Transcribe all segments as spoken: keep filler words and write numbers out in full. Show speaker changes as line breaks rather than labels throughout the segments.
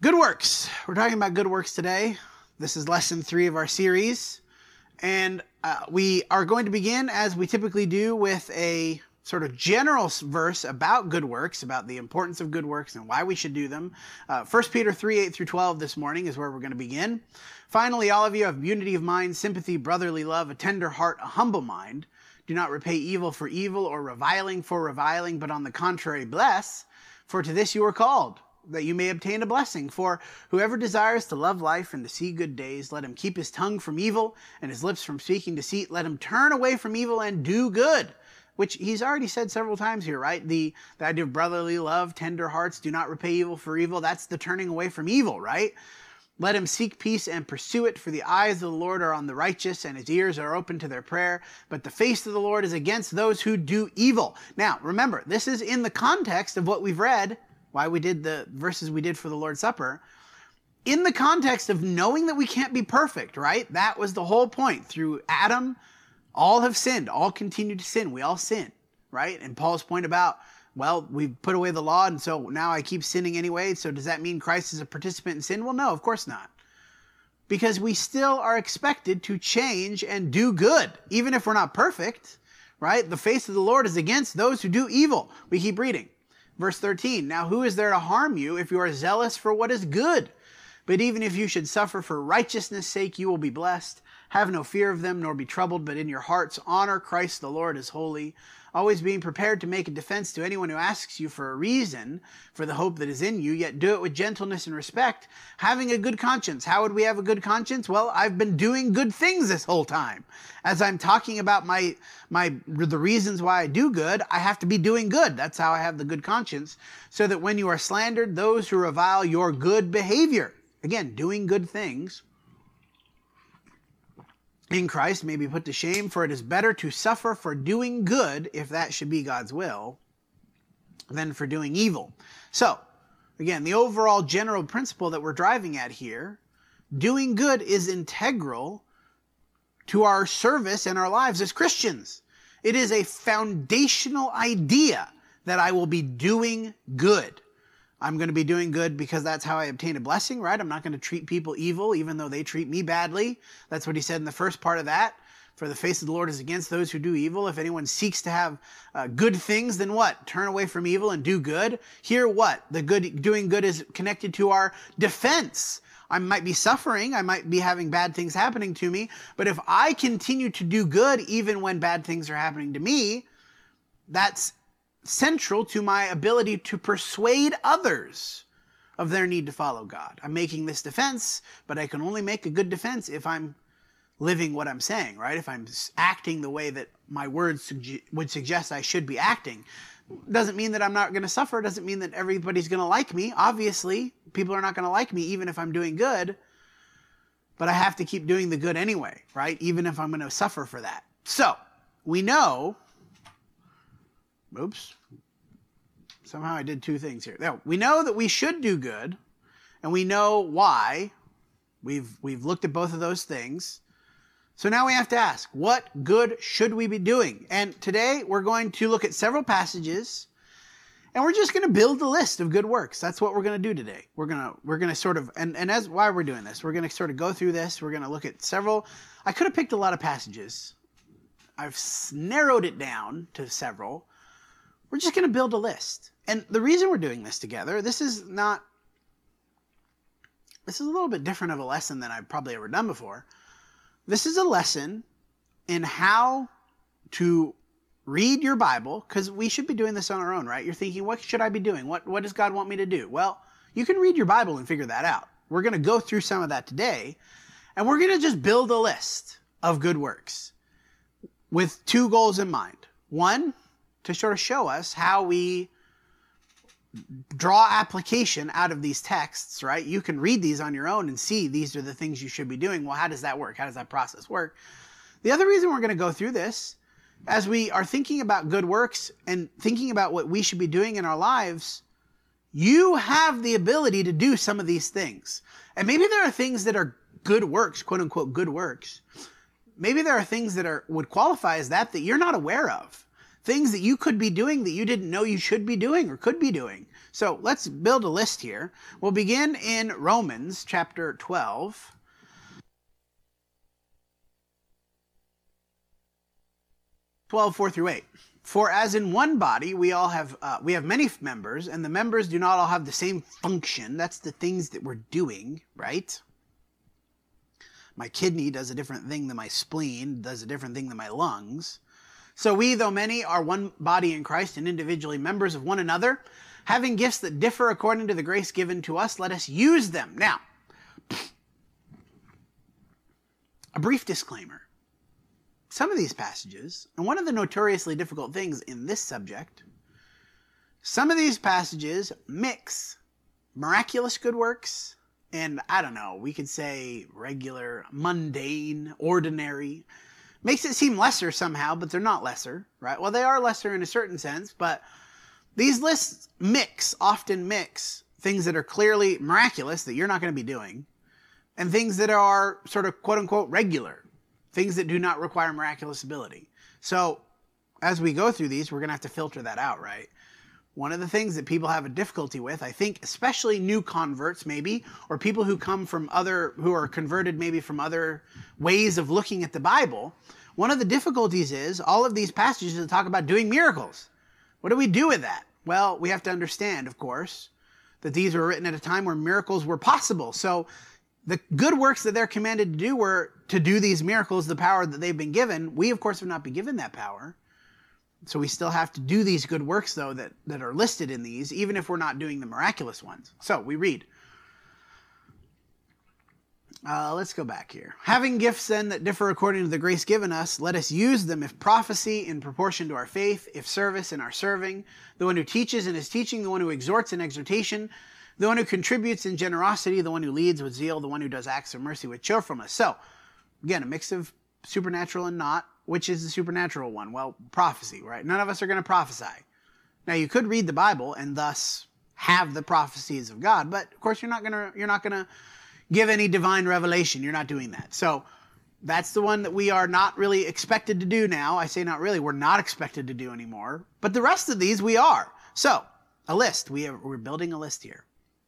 Good works. We're talking about good works today. This is lesson three of our series. And uh, we are going to begin, as we typically do, with a sort of general verse about good works, about the importance of good works and why we should do them. Uh, First Peter three, eight through twelve this morning is where we're going to begin. Finally, all of you have unity of mind, sympathy, brotherly love, a tender heart, a humble mind. Do not repay evil for evil or reviling for reviling, but on the contrary, bless. For to this you are called, that you may obtain a blessing. For whoever desires to love life and to see good days, let him keep his tongue from evil and his lips from speaking deceit. Let him turn away from evil and do good, which he's already said several times here, right? The, the idea of brotherly love, tender hearts, do not repay evil for evil. That's the turning away from evil, right? Let him seek peace and pursue it, for the eyes of the Lord are on the righteous, and his ears are open to their prayer. But the face of the Lord is against those who do evil. Now, remember, this is in the context of what we've read, why we did the verses we did for the Lord's Supper, in the context of knowing that we can't be perfect, right? That was the whole point. Through Adam, all have sinned, all continue to sin. We all sin, right? And Paul's point about, well, we've put away the law, and so now I keep sinning anyway, so does that mean Christ is a participant in sin? Well, no, of course not. Because we still are expected to change and do good, even if we're not perfect, right? The face of the Lord is against those who do evil. We keep reading. Verse thirteen, now who is there to harm you if you are zealous for what is good? But even if you should suffer for righteousness' sake, you will be blessed. Have no fear of them, nor be troubled, but in your hearts honor Christ the Lord as holy, always being prepared to make a defense to anyone who asks you for a reason for the hope that is in you, yet do it with gentleness and respect, having a good conscience. How would we have a good conscience? Well, I've been doing good things this whole time. As I'm talking about my, my, the reasons why I do good, I have to be doing good. That's how I have the good conscience, so that when you are slandered, those who revile your good behavior, again, doing good things, in Christ may be put to shame, for it is better to suffer for doing good, if that should be God's will, than for doing evil. So, again, the overall general principle that we're driving at here, doing good is integral to our service and our lives as Christians. It is a foundational idea that I will be doing good. I'm going to be doing good because that's how I obtain a blessing, right? I'm not going to treat people evil, even though they treat me badly. That's what he said in the first part of that. For the face of the Lord is against those who do evil. If anyone seeks to have uh, good things, then what? Turn away from evil and do good. Here, what? The good, doing good is connected to our defense. I might be suffering. I might be having bad things happening to me. But if I continue to do good, even when bad things are happening to me, that's central to my ability to persuade others of their need to follow God. I'm making this defense, but I can only make a good defense if I'm living what I'm saying, right? If I'm acting the way that my words suge- would suggest I should be acting. Doesn't mean that I'm not going to suffer. Doesn't mean that everybody's going to like me. Obviously, people are not going to like me even if I'm doing good, but I have to keep doing the good anyway, right? Even if I'm going to suffer for that. So, we know Oops. Somehow I did two things here. Now, we know that we should do good, and we know why. We've, we've looked at both of those things. So now we have to ask, what good should we be doing? And today we're going to look at several passages, and we're just going to build a list of good works. That's what we're going to do today. We're going to, we're going to sort of, and, and as why we're doing this, we're going to sort of go through this. We're going to look at several. I could have picked a lot of passages. I've narrowed it down to several. We're just going to build a list. And the reason we're doing this together, this is not, this is a little bit different of a lesson than I've probably ever done before. This is a lesson in how to read your Bible, because we should be doing this on our own, right? You're thinking, what should I be doing? What, what does God want me to do? Well, you can read your Bible and figure that out. We're going to go through some of that today, and we're going to just build a list of good works with two goals in mind. One, to sort of show us how we draw application out of these texts, right? You can read these on your own and see these are the things you should be doing. Well, how does that work? How does that process work? The other reason we're going to go through this, as we are thinking about good works and thinking about what we should be doing in our lives, you have the ability to do some of these things. And maybe there are things that are good works, quote unquote good works. Maybe there are things that are would qualify as that that you're not aware of, things that you could be doing that you didn't know you should be doing or could be doing. So let's build a list here. We'll begin in Romans chapter twelve. twelve, four through eight. For as in one body we all have uh, we have many members, and the members do not all have the same function. That's the things that we're doing, right? My kidney does a different thing than my spleen, does a different thing than my lungs. So we, though many, are one body in Christ and individually members of one another, having gifts that differ according to the grace given to us, let us use them. Now, a brief disclaimer. Some of these passages, and one of the notoriously difficult things in this subject, some of these passages mix miraculous good works and, I don't know, we could say regular, mundane, ordinary. Makes it seem lesser somehow, but they're not lesser, right? Well, they are lesser in a certain sense, but these lists mix, often mix, things that are clearly miraculous that you're not going to be doing, and things that are sort of quote-unquote regular, things that do not require miraculous ability. So as we go through these, we're going to have to filter that out, right? One of the things that people have a difficulty with, I think, especially new converts maybe, or people who come from other, who are converted maybe from other ways of looking at the Bible, one of the difficulties is all of these passages that talk about doing miracles. What do we do with that? Well, we have to understand, of course, that these were written at a time where miracles were possible. So the good works that they're commanded to do were to do these miracles, the power that they've been given. We, of course, have not been given that power. So we still have to do these good works, though, that, that are listed in these, even if we're not doing the miraculous ones. So we read. Uh, let's go back here. Having gifts, then, that differ according to the grace given us, let us use them. If prophecy, in proportion to our faith. If service, in our serving. The one who teaches in his teaching. The one who exhorts in exhortation. The one who contributes in generosity. The one who leads with zeal. The one who does acts of mercy with cheerfulness. So, again, a mix of supernatural and not. Which is the supernatural one? Well, prophecy, right? None of us are going to prophesy. Now, you could read the Bible and thus have the prophecies of God, but of course, you're not going to you're not going to give any divine revelation. You're not doing that. So that's the one that we are not really expected to do now. I say not really. We're not expected to do anymore. But the rest of these we are. So a list. We have, we're building a list here.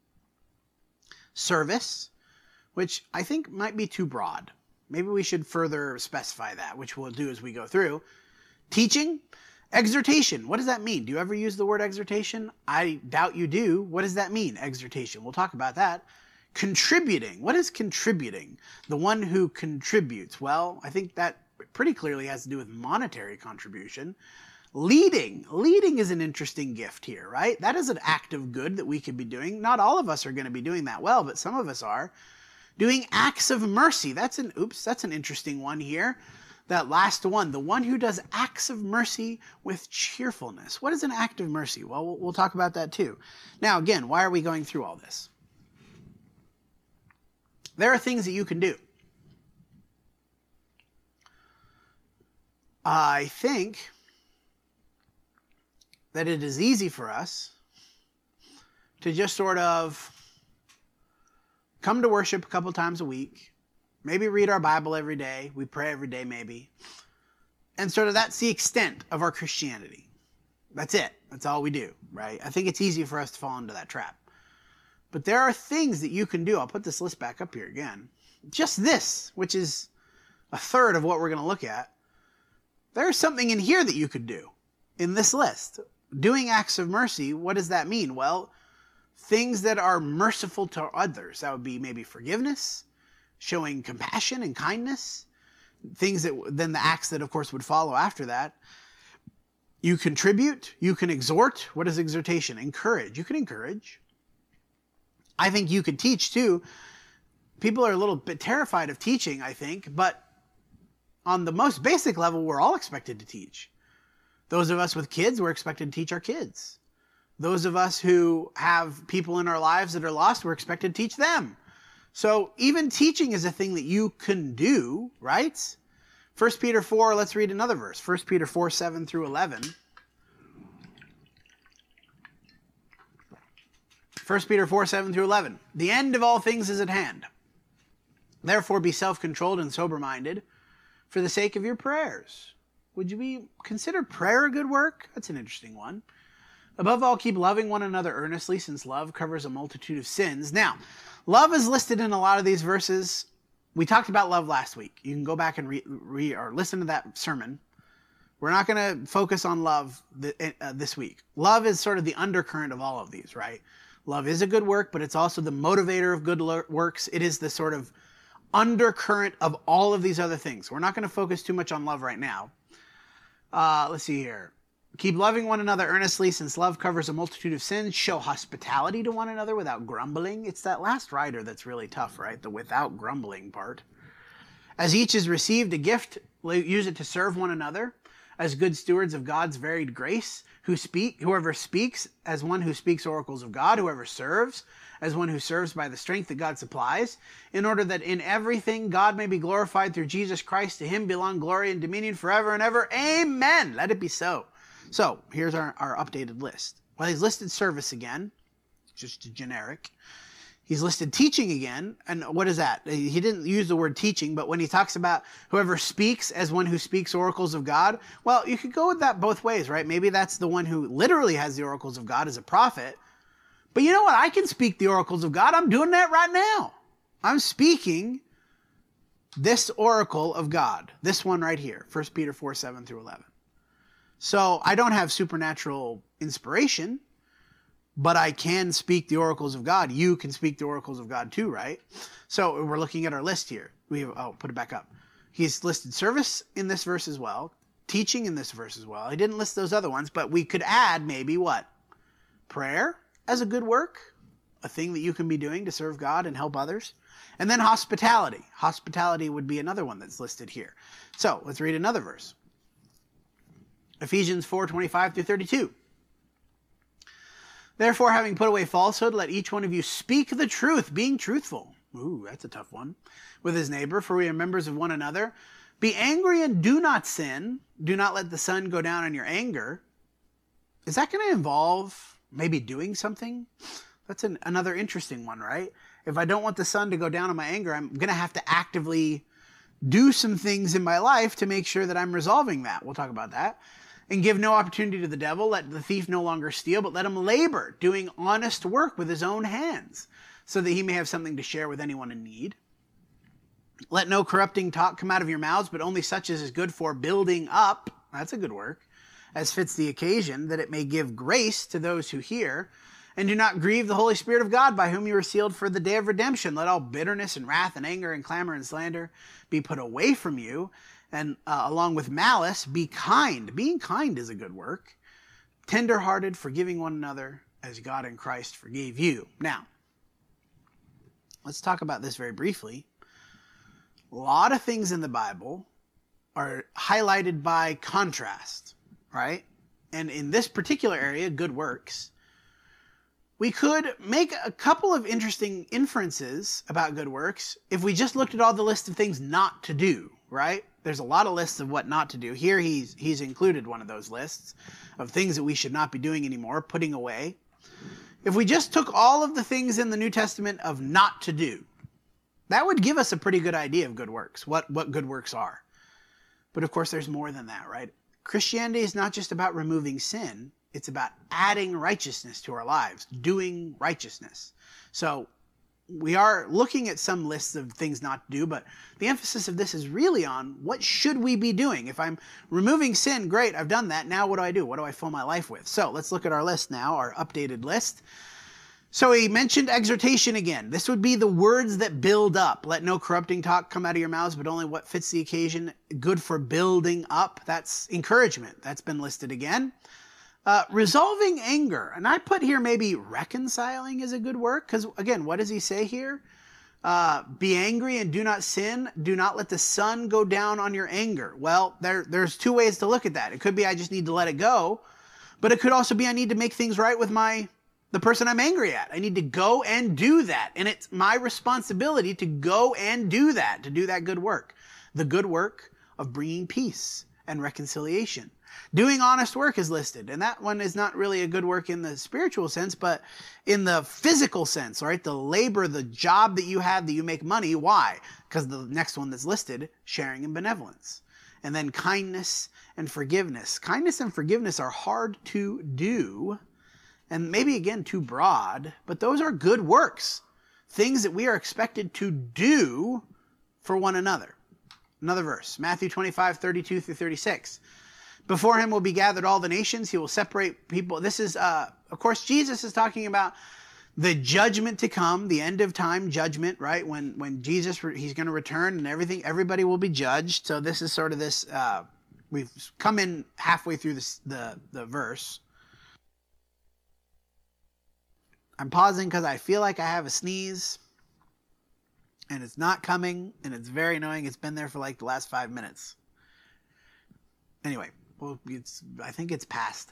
Service, which I think might be too broad. Maybe we should further specify that, which we'll do as we go through. Teaching, exhortation. What does that mean? Do you ever use the word exhortation? I doubt you do. What does that mean, exhortation? We'll talk about that. Contributing. What is contributing? The one who contributes. Well, I think that pretty clearly has to do with monetary contribution. Leading. Leading is an interesting gift here, right? That is an act of good that we could be doing. Not all of us are going to be doing that well, but some of us are. Doing acts of mercy. That's an, oops, that's an interesting one here. That last one, the one who does acts of mercy with cheerfulness. What is an act of mercy? Well, we'll, we'll talk about that too. Now, again, why are we going through all this? There are things that you can do. I think that it is easy for us to just sort of come to worship a couple times a week, maybe read our Bible every day, we pray every day maybe, and sort of that's the extent of our Christianity. That's it. That's all we do, right? I think it's easy for us to fall into that trap. But there are things that you can do. I'll put this list back up here again. Just this, which is a third of what we're going to look at. There's something in here that you could do in this list. Doing acts of mercy, what does that mean? Well, things that are merciful to others. That would be maybe forgiveness, showing compassion and kindness. Things that, then the acts that, of course, would follow after that. You contribute. You can exhort. What is exhortation? Encourage. You can encourage. I think you could teach, too. People are a little bit terrified of teaching, I think. But on the most basic level, we're all expected to teach. Those of us with kids, we're expected to teach our kids. Those of us who have people in our lives that are lost, we're expected to teach them. So even teaching is a thing that you can do, right? First Peter four, let's read another verse. First Peter four, seven through eleven. First Peter four, seven through eleven. The end of all things is at hand. Therefore be self-controlled and sober-minded for the sake of your prayers. Would you be consider prayer a good work? That's an interesting one. Above all, keep loving one another earnestly, since love covers a multitude of sins. Now, love is listed in a lot of these verses. We talked about love last week. You can go back and re, re or listen to that sermon. We're not going to focus on love th uh, this week. Love is sort of the undercurrent of all of these, right? Love is a good work, but it's also the motivator of good works. It is the sort of undercurrent of all of these other things. We're not going to focus too much on love right now. Uh, let's see here. Keep loving one another earnestly, since love covers a multitude of sins. Show hospitality to one another without grumbling. It's that last rider that's really tough, right? The without grumbling part. As each has received a gift, use it to serve one another as good stewards of God's varied grace. Who speak, whoever speaks as one who speaks oracles of God, whoever serves as one who serves by the strength that God supplies, in order that in everything God may be glorified through Jesus Christ. To him belong glory and dominion forever and ever. Amen. Let it be so. So here's our, our updated list. Well, he's listed service again, just a generic. He's listed teaching again. And what is that? He didn't use the word teaching, but when he talks about whoever speaks as one who speaks oracles of God, well, you could go with that both ways, right? Maybe that's the one who literally has the oracles of God as a prophet. But you know what? I can speak the oracles of God. I'm doing that right now. I'm speaking this oracle of God. This one right here, First Peter four, seven through eleven. So I don't have supernatural inspiration, but I can speak the oracles of God. You can speak the oracles of God too, right? So we're looking at our list here. We have, oh, put it back up. He's listed service in this verse as well, teaching in this verse as well. He didn't list those other ones, but we could add maybe what? Prayer as a good work, a thing that you can be doing to serve God and help others. And then hospitality. Hospitality would be another one that's listed here. So let's read another verse. Ephesians four, twenty-five through thirty-two. Therefore, having put away falsehood, let each one of you speak the truth, being truthful. Ooh, that's a tough one. With his neighbor, for we are members of one another. Be angry and do not sin. Do not let the sun go down on your anger. Is that going to involve maybe doing something? That's an, another interesting one, right? If I don't want the sun to go down on my anger, I'm going to have to actively do some things in my life to make sure that I'm resolving that. We'll talk about that. And give no opportunity to the devil. Let the thief no longer steal, but let him labor, doing honest work with his own hands, so that he may have something to share with anyone in need. Let no corrupting talk come out of your mouths, but only such as is good for building up. That's a good work. As fits the occasion, that it may give grace to those who hear. And do not grieve the Holy Spirit of God, by whom you were sealed for the day of redemption. Let all bitterness and wrath and anger and clamor and slander be put away from you. And uh, along with malice, be kind. Being kind is a good work. Tender-hearted, forgiving one another, as God in Christ forgave you. Now, let's talk about this very briefly. A lot of things in the Bible are highlighted by contrast, right? And in this particular area, good works, we could make a couple of interesting inferences about good works if we just looked at all the list of things not to do, right? There's a lot of lists of what not to do. Here he's, he's included one of those lists of things that we should not be doing anymore, putting away. If we just took all of the things in the New Testament of not to do, that would give us a pretty good idea of good works, what, what good works are. But of course there's more than that, right? Christianity is not just about removing sin. It's about adding righteousness to our lives, doing righteousness. So we are looking at some lists of things not to do, but the emphasis of this is really on what should we be doing? If I'm removing sin, great, I've done that. Now what do I do? What do I fill my life with? So let's look at our list now, our updated list. So he mentioned exhortation again. This would be the words that build up. Let no corrupting talk come out of your mouths, but only what fits the occasion. Good for building up. That's encouragement. That's been listed again. Uh, resolving anger. And I put here maybe reconciling is a good work. Because again, what does he say here? Uh, be angry and do not sin. Do not let the sun go down on your anger. Well, there, there's two ways to look at that. It could be I just need to let it go. But it could also be I need to make things right with my the person I'm angry at. I need to go and do that. And it's my responsibility to go and do that, to do that good work. The good work of bringing peace and reconciliation. Doing honest work is listed, and that one is not really a good work in the spiritual sense, but in the physical sense, right? The labor, the job that you have, that you make money. Why? Because the next one that's listed, sharing and benevolence. And then kindness and forgiveness. Kindness and forgiveness are hard to do, and maybe again too broad, but those are good works. Things that we are expected to do for one another. Another verse, Matthew twenty-five, thirty-two through thirty-six. Before him will be gathered all the nations. He will separate people. This is, uh, of course, Jesus is talking about the judgment to come, the end of time judgment, right? When when Jesus, he's going to return and everything, everybody will be judged. So this is sort of this, uh, we've come in halfway through this, the, the verse. I'm pausing because I feel like I have a sneeze and it's not coming and it's very annoying. It's been there for like the last five minutes. Anyway, well, it's, I think it's past.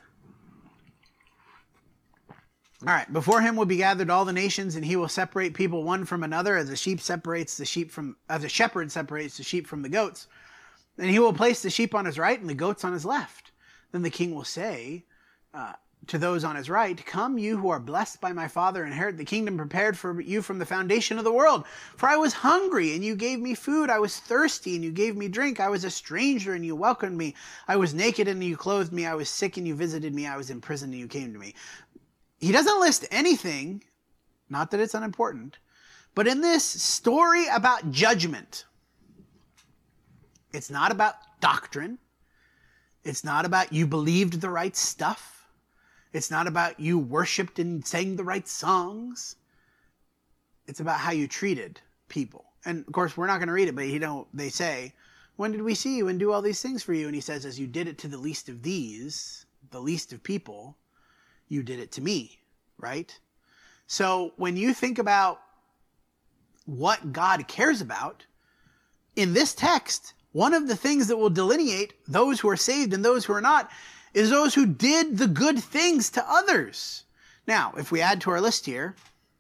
All right. Before him will be gathered all the nations, and he will separate people one from another, as a sheep separates the sheep from, as a shepherd separates the sheep from the goats. And he will place the sheep on his right and the goats on his left. Then the king will say uh, to those on his right, "Come, you who are blessed by my Father, inherit the kingdom prepared for you from the foundation of the world. For I was hungry, and you gave me food. I was thirsty, and you gave me drink. I was a stranger, and you welcomed me. I was naked, and you clothed me. I was sick, and you visited me. I was in prison, and you came to me." He doesn't list anything, not that it's unimportant, but in this story about judgment, it's not about doctrine. It's not about you believed the right stuff. It's not about you worshiped and sang the right songs. It's about how you treated people. And of course, we're not going to read it, but you know, they say, "When did we see you and do all these things for you?" And he says, "As you did it to the least of these, the least of people, you did it to me," right? So when you think about what God cares about, in this text, one of the things that will delineate those who are saved and those who are not is those who did the good things to others. Now, if we add to our list here,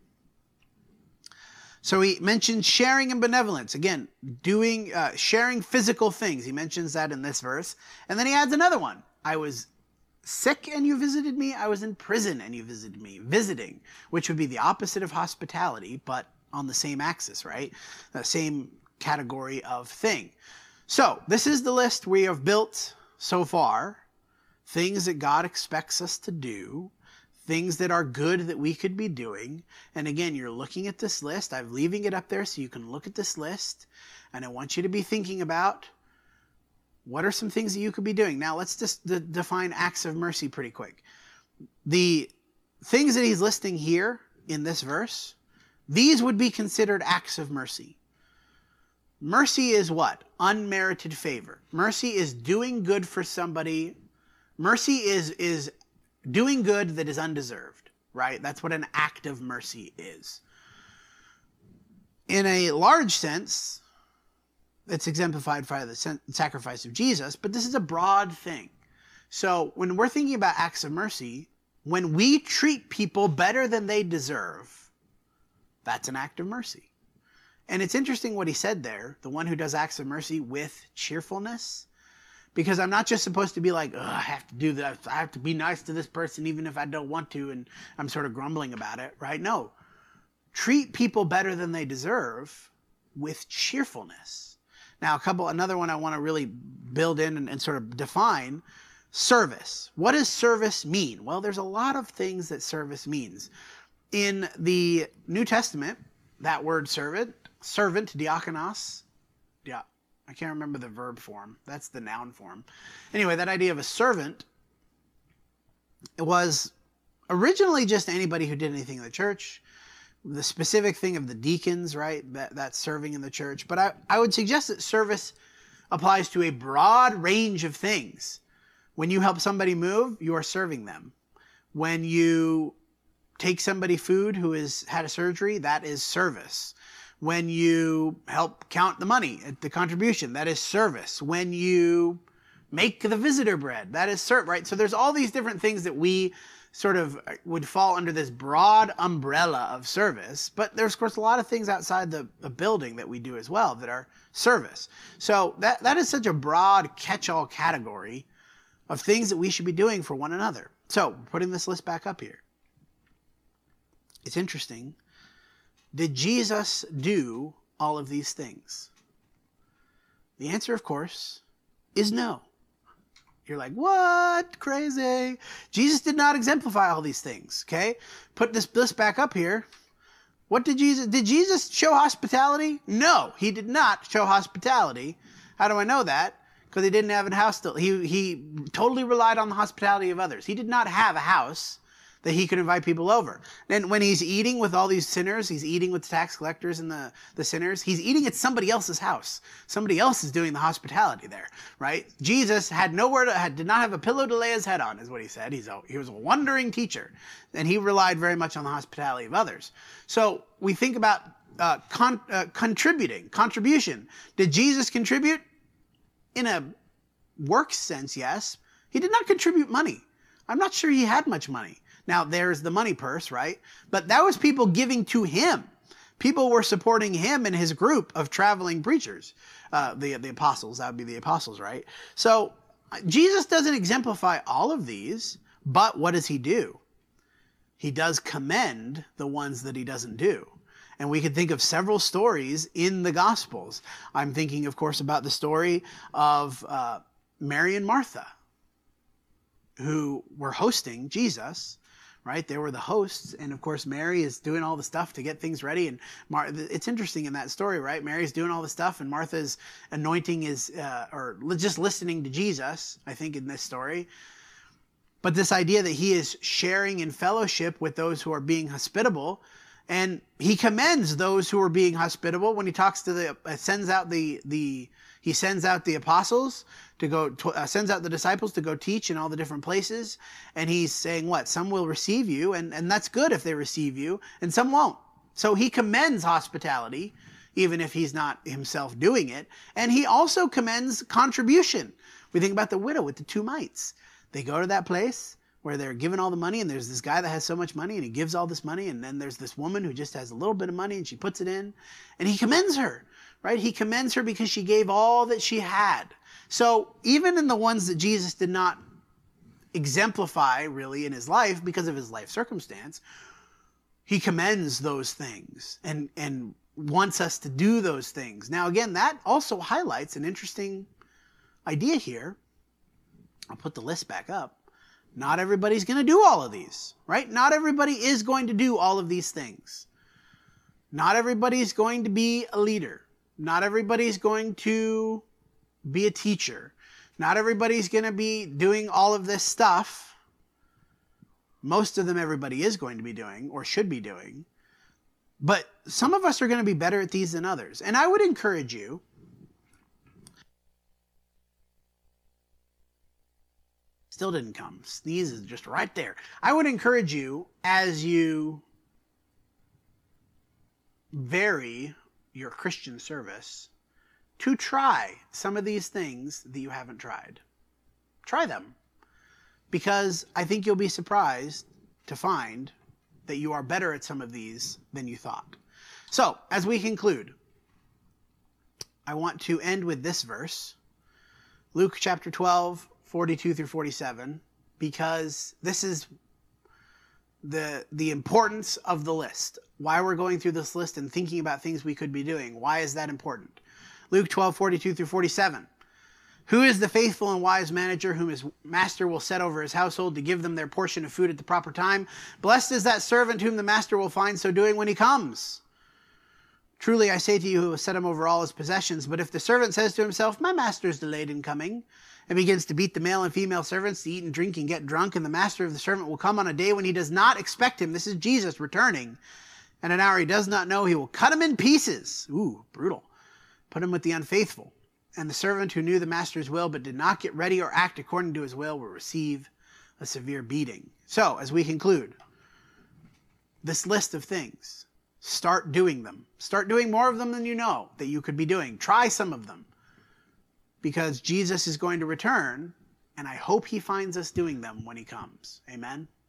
so he mentions sharing and benevolence. Again, doing, uh, sharing physical things. He mentions that in this verse. And then he adds another one. I was sick and you visited me. I was in prison and you visited me. Visiting, which would be the opposite of hospitality, but on the same axis, right? The same category of thing. So this is the list we have built so far. Things that God expects us to do. Things that are good that we could be doing. And again, you're looking at this list. I'm leaving it up there so you can look at this list. And I want you to be thinking about, what are some things that you could be doing? Now, let's just de- define acts of mercy pretty quick. The things that he's listing here in this verse, these would be considered acts of mercy. Mercy is what? Unmerited favor. Mercy is doing good for somebody. Mercy is, is doing good that is undeserved, right? That's what an act of mercy is. In a large sense, it's exemplified by the sacrifice of Jesus, but this is a broad thing. So when we're thinking about acts of mercy, when we treat people better than they deserve, that's an act of mercy. And it's interesting what he said there, the one who does acts of mercy with cheerfulness, because I'm not just supposed to be like, I have to do that. I have to be nice to this person even if I don't want to, and I'm sort of grumbling about it, right? No. Treat people better than they deserve with cheerfulness. Now, a couple, another one I want to really build in and, and sort of define, service. What does service mean? Well, there's a lot of things that service means. In the New Testament, that word servant, servant, diakonos, yeah, I can't remember the verb form. That's the noun form. Anyway, that idea of a servant, it was originally just anybody who did anything in the church. The specific thing of the deacons, right? That, that's serving in the church. But I, I would suggest that service applies to a broad range of things. When you help somebody move, you are serving them. When you take somebody food who has had a surgery, that is service. When you help count the money, the contribution, that is service. When you make the visitor bread, that is service, right? So there's all these different things that we sort of would fall under this broad umbrella of service. But there's, of course, a lot of things outside the, the building that we do as well that are service. So that, that is such a broad catch-all category of things that we should be doing for one another. So putting this list back up here. It's interesting. Did Jesus do all of these things? The answer, of course, is no. You're like, what? Crazy. Jesus did not exemplify all these things, okay? Put this list back up here. What did Jesus, did Jesus show hospitality? No, he did not show hospitality. How do I know that? Because he didn't have a house. To, he, he totally relied on the hospitality of others. He did not have a house that he could invite people over. And when he's eating with all these sinners, he's eating with the tax collectors and the, the sinners, he's eating at somebody else's house. Somebody else is doing the hospitality there, right? Jesus had nowhere to, had, did not have a pillow to lay his head on, is what he said. He's a, he was a wandering teacher, and he relied very much on the hospitality of others. So we think about uh, con, uh, contributing, contribution. Did Jesus contribute? In a work sense, yes. He did not contribute money. I'm not sure he had much money. Now, there's the money purse, right? But that was people giving to him. People were supporting him and his group of traveling preachers. Uh, the, the apostles, that would be the apostles, right? So Jesus doesn't exemplify all of these, but what does he do? He does commend the ones that he doesn't do. And we could think of several stories in the Gospels. I'm thinking, of course, about the story of uh, Mary and Martha, who were hosting Jesus. Right? They were the hosts. And of course, Mary is doing all the stuff to get things ready. And Mar- it's interesting in that story, right? Mary's doing all the stuff and Martha's anointing is, uh, or just listening to Jesus, I think, in this story. But this idea that he is sharing in fellowship with those who are being hospitable. And he commends those who are being hospitable when he talks to the, uh, sends out the, the, he sends out the apostles to go, to, uh, sends out the disciples to go teach in all the different places. And he's saying what? Some will receive you, and, and that's good if they receive you, and some won't. So he commends hospitality, even if he's not himself doing it. And he also commends contribution. We think about the widow with the two mites. They go to that place where they're given all the money, and there's this guy that has so much money, and he gives all this money, and then there's this woman who just has a little bit of money, and she puts it in, and he commends her. Right? He commends her because she gave all that she had. So even in the ones that Jesus did not exemplify really in his life because of his life circumstance, he commends those things and, and wants us to do those things. Now, again, that also highlights an interesting idea here. I'll put the list back up. Not everybody's going to do all of these, right? Not everybody is going to do all of these things. Not everybody's going to be a leader. Not everybody's going to be a teacher. Not everybody's going to be doing all of this stuff. Most of them everybody is going to be doing or should be doing. But some of us are going to be better at these than others. And I would encourage you, still didn't come. Sneeze is just right there. I would encourage you as you vary your Christian service to try some of these things that you haven't tried. Try them. Because I think you'll be surprised to find that you are better at some of these than you thought. So, as we conclude, I want to end with this verse, Luke chapter twelve, forty-two through forty-seven, because this is the the importance of the list. Why we're going through this list and thinking about things we could be doing. Why is that important? Luke twelve, forty-two through forty-seven. Who is the faithful and wise manager whom his master will set over his household to give them their portion of food at the proper time? Blessed is that servant whom the master will find so doing when he comes. Truly I say to you, who will set him over all his possessions. But if the servant says to himself, my master is delayed in coming, and begins to beat the male and female servants, to eat and drink and get drunk, and the master of the servant will come on a day when he does not expect him. This is Jesus returning. And an hour he does not know, he will cut him in pieces. Ooh, brutal. Put him with the unfaithful. And the servant who knew the master's will but did not get ready or act according to his will will receive a severe beating. So, as we conclude, this list of things, start doing them. Start doing more of them than you know that you could be doing. Try some of them. Because Jesus is going to return, and I hope he finds us doing them when he comes. Amen?